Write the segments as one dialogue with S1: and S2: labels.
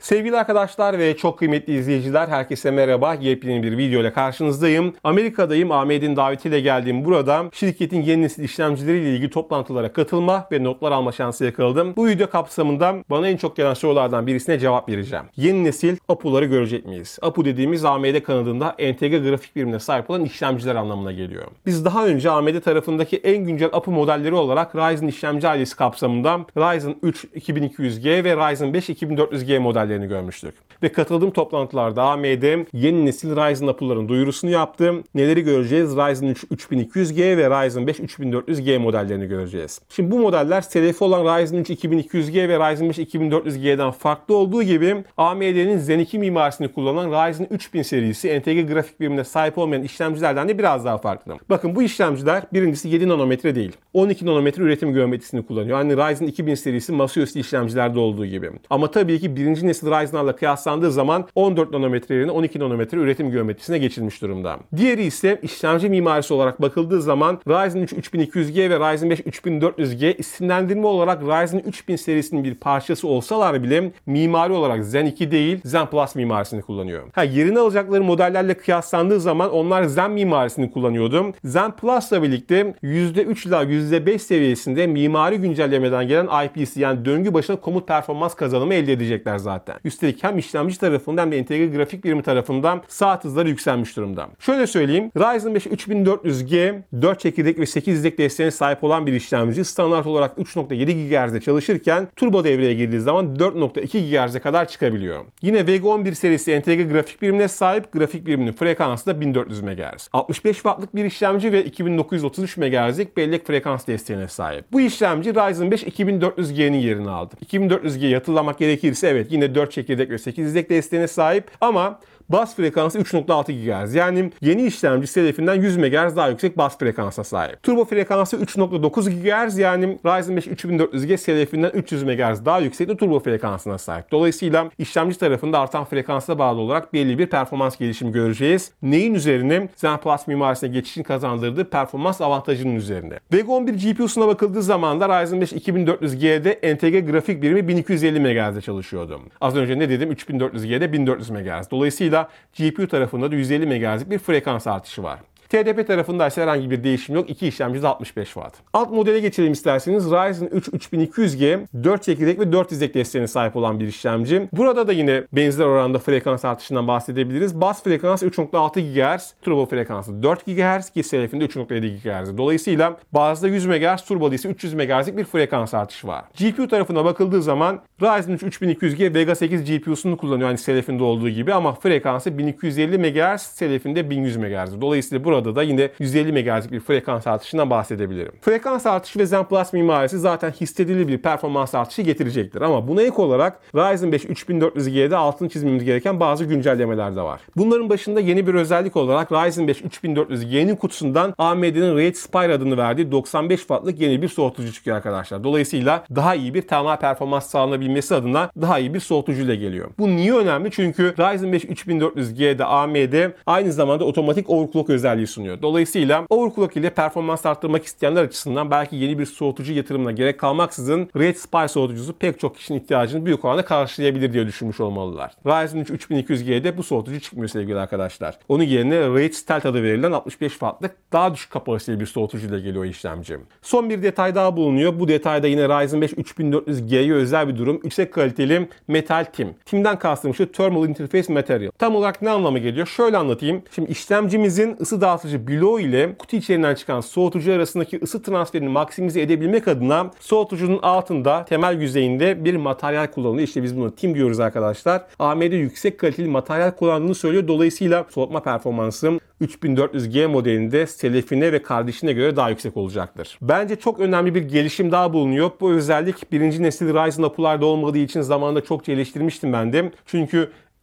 S1: Sevgili arkadaşlar ve çok kıymetli izleyiciler, herkese merhaba. Yepyeni bir video ile karşınızdayım. Amerika'dayım. AMD'nin davetiyle geldiğim burada şirketin yeni nesil işlemcileriyle ilgili toplantılara katılma ve notlar alma şansı yakaladım. Bu video kapsamında bana en çok gelen sorulardan birisine cevap vereceğim. Yeni nesil APU'ları görecek miyiz? APU dediğimiz AMD kanadında entegre grafik birimine sahip olan işlemciler anlamına geliyor. Biz daha önce AMD tarafındaki en güncel APU modelleri olarak Ryzen işlemci ailesi kapsamında Ryzen 3 2200G ve Ryzen 5 2400G modellerini görmüştük. Ve katıldığım toplantılarda AMD yeni nesil Ryzen APU'ların duyurusunu yaptı. Neleri göreceğiz? Ryzen 3 3200G ve Ryzen 5 3400G modellerini göreceğiz. Şimdi bu modeller selefi olan Ryzen 3 2200G ve Ryzen 5 2400G'den farklı olduğu gibi AMD'nin Zen 2 mimarisini kullanan Ryzen 3000 serisi entegre grafik birimine sahip olmayan işlemcilerden de biraz daha farklı. Bakın bu işlemciler birincisi 7 nanometre değil, 12 nanometre üretim geometrisini kullanıyor. Yani Ryzen 2000 serisi masaüstü işlemcilerde olduğu gibi. Ama tabii ki birinci nesil Ryzen'larla kıyaslandığı zaman 14 nanometre yerine 12 nanometre üretim geometrisine geçilmiş durumda. Diğeri ise işlemci mimarisi olarak bakıldığı zaman Ryzen 3 3200G ve Ryzen 5 3400G isimlendirme olarak Ryzen 3000 serisinin bir parçası olsalar bile mimari olarak Zen 2 değil Zen Plus mimarisini kullanıyor. Yerini alacakları modellerle kıyaslandığı zaman onlar Zen mimarisini kullanıyordu. Zen Plus'la birlikte %3 ila %5 seviyesinde mimari güncellemeden gelen IPC yani döngü başına komut performans kazanımı elde edecekler zaten. Üstelik hem işlemci tarafından hem de entegre grafik birimi tarafından saat hızları yükselmiş durumda. Şöyle söyleyeyim, Ryzen 5 3400G 4 çekirdek ve 8 izlek desteğine sahip olan bir işlemci standart olarak 3.7 GHz'de çalışırken turbo devreye girdiği zaman 4.2 GHz'e kadar çıkabiliyor. Yine Vega 11 serisi entegre grafik birimine sahip, grafik biriminin frekansı da 1400 MHz. 65 Watt'lık bir işlemci ve 2933 MHz'lik bellek frekans desteğine sahip. Bu işlemci Ryzen 5 2400G'nin yerini aldı. 2400G'yi hatırlamak gerekirse evet yine 4 çekirdek ve 8 izlek desteğine sahip ama bas frekansı 3.6 GHz. Yani yeni işlemci selefinden 100 MHz daha yüksek bas frekansa sahip. Turbo frekansı 3.9 GHz yani Ryzen 5 3400G selefinden 300 MHz daha yüksek de turbo frekansına sahip. Dolayısıyla işlemci tarafında artan frekansa bağlı olarak belli bir performans gelişimi göreceğiz. Neyin üzerine? Zen Plus mimarisine geçişin kazandırdığı performans avantajının üzerine. Vega 11 GPU'suna bakıldığı zaman da Ryzen 5 2400G'de entegre grafik birimi 1250 MHz'de çalışıyordu. Az önce ne dedim? 3400G'de 1400 MHz. Dolayısıyla GPU tarafında da 150 MHz'lik bir frekans artışı var. TDP tarafında ise herhangi bir değişim yok. İki işlemci de 65 Watt. Alt modele geçelim isterseniz. Ryzen 3 3200G 4 çekirdek ve 4 izlek desteğine sahip olan bir işlemci. Burada da yine benzer oranda frekans artışından bahsedebiliriz. Bas frekansı 3.6 GHz, turbo frekansı 4 GHz ki selefinde 3.7 GHz. Dolayısıyla bazda 100 MHz, turboda ise 300 MHz'lik bir frekans artışı var. GPU tarafına bakıldığı zaman Ryzen 3 3200G Vega 8 GPU'sunu kullanıyor yani selefinde olduğu gibi ama frekansı 1250 MHz, selefinde 1100 MHz. Dolayısıyla burada da yine 150 MHz'lik bir frekans artışından bahsedebilirim. Frekans artışı ve Zen Plus mimarisi zaten hissedilir bir performans artışı getirecektir. Ama buna ek olarak Ryzen 5 3400G'de altını çizmemiz gereken bazı güncellemeler de var. Bunların başında yeni bir özellik olarak Ryzen 5 3400G'nin kutusundan AMD'nin Raid Spire adını verdiği 95 Watt'lık yeni bir soğutucu çıkıyor arkadaşlar. Dolayısıyla daha iyi bir termal performans sağlanabilmesi adına daha iyi bir soğutucuyla geliyor. Bu niye önemli? Çünkü Ryzen 5 3400G'de AMD aynı zamanda otomatik overclock özelliği sunuyor. Dolayısıyla overclock ile performans arttırmak isteyenler açısından belki yeni bir soğutucu yatırımına gerek kalmaksızın Raid Spire soğutucusu pek çok kişinin ihtiyacını büyük oranda karşılayabilir diye düşünmüş olmalılar. Ryzen 3 3200G'de bu soğutucu çıkmıyor sevgili arkadaşlar. Onun yerine Raid Stealth adı verilen 65 Watt'lık daha düşük kapasiteli bir soğutucuyla geliyor işlemci. Son bir detay daha bulunuyor. Bu detayda yine Ryzen 5 3400G'ye özel bir durum. Yüksek kaliteli metal tim. Timden kastım şu Thermal Interface Material. Tam olarak ne anlama geliyor? Şöyle anlatayım. Şimdi işlemcimizin ısı dağıtıcı bloğu ile kutu içerisinden çıkan soğutucu arasındaki ısı transferini maksimize edebilmek adına soğutucunun altında temel yüzeyinde bir materyal kullanılıyor. İşte biz buna tim diyoruz arkadaşlar. AMD yüksek kaliteli materyal kullandığını söylüyor. Dolayısıyla soğutma performansı 3400G modelinde selefine ve kardeşine göre daha yüksek olacaktır. Bence çok önemli bir gelişim daha bulunuyor. Bu özellik birinci nesil Ryzen APU'larda olmadığı için zamanında çokça eleştirmiştim ben de. Çünkü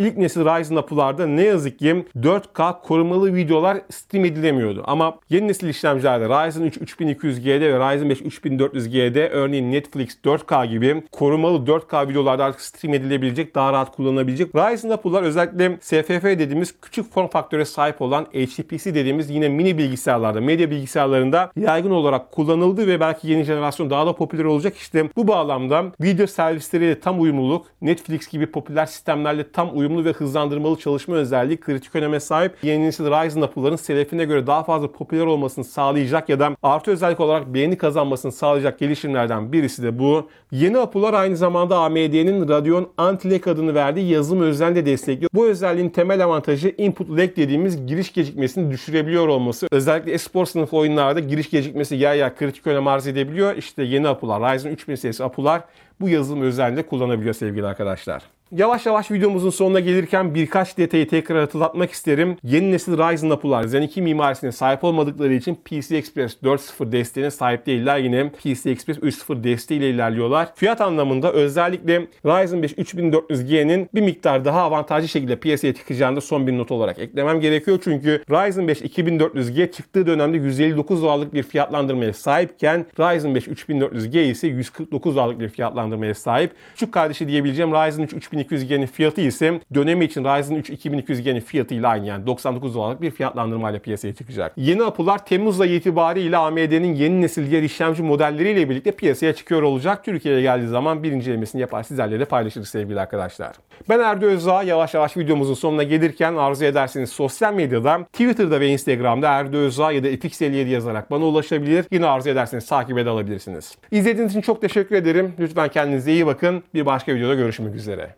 S1: ilk nesil Ryzen yapılarda ne yazık ki 4K korumalı videolar stream edilemiyordu. Ama yeni nesil işlemcilerde Ryzen 3 3200G'de ve Ryzen 5 3400G'de örneğin Netflix 4K gibi korumalı 4K videolarda artık stream edilebilecek, daha rahat kullanılabilecek. Ryzen yapılar özellikle SFF dediğimiz küçük form faktöre sahip olan HPC dediğimiz yine mini bilgisayarlarda, medya bilgisayarlarında yaygın olarak kullanıldı ve belki yeni jenerasyon daha da popüler olacak. İşte bu bağlamda video servisleriyle tam uyumluluk, Netflix gibi popüler sistemlerle tam uyumlu ve hızlandırmalı çalışma özelliği kritik öneme sahip. Yeni nesil Ryzen yapıların selefine göre daha fazla popüler olmasını sağlayacak ya da artı özellik olarak beğeni kazanmasını sağlayacak gelişimlerden birisi de bu. Yeni yapılar aynı zamanda AMD'nin Radeon Anti-Lag adını verdiği yazılım özelliğini de destekliyor. Bu özelliğin temel avantajı input lag dediğimiz giriş gecikmesini düşürebiliyor olması. Özellikle espor sınıfı oyunlarda giriş gecikmesi yer yer kritik önem arz edebiliyor. İşte yeni yapılar, Ryzen 3000 serisi yapılar bu yazılım özelliğini kullanabiliyor sevgili arkadaşlar. Yavaş yavaş videomuzun sonuna gelirken birkaç detayı tekrar hatırlatmak isterim. Yeni nesil Ryzen yapılar Zen 2 mimarisine sahip olmadıkları için PCI Express 4.0 desteğine sahip değiller. Yine PCI Express 3.0 desteğiyle ilerliyorlar. Fiyat anlamında özellikle Ryzen 5 3400G'nin bir miktar daha avantajlı şekilde piyasaya çıkacağını da son bir not olarak eklemem gerekiyor. Çünkü Ryzen 5 2400G çıktığı dönemde $159'lık bir fiyatlandırmaya sahipken Ryzen 5 3400G ise $149'lık bir fiyatlandırmaya sahip. Küçük kardeşi diyebileceğim Ryzen 3 3200G'nin fiyatı ise dönemi için Ryzen 3 2200G'nin fiyatıyla aynı, yani $99'lık bir fiyatlandırmayla piyasaya çıkacak. Yeni yapılar Temmuz ayı itibariyle AMD'nin yeni nesil diğer işlemci modelleriyle birlikte piyasaya çıkıyor olacak. Türkiye'ye geldiği zaman bir incelemesini yapar sizlerle de paylaşırız sevgili arkadaşlar. Ben Erdo Özdağ. Yavaş yavaş videomuzun sonuna gelirken arzu ederseniz sosyal medyada Twitter'da ve Instagram'da Erdo Özdağ ya da FX57 yazarak bana ulaşabilir. Yine arzu ederseniz takip alabilirsiniz. İzlediğiniz için çok teşekkür ederim. Lütfen kendinize iyi bakın. Bir başka videoda görüşmek üzere.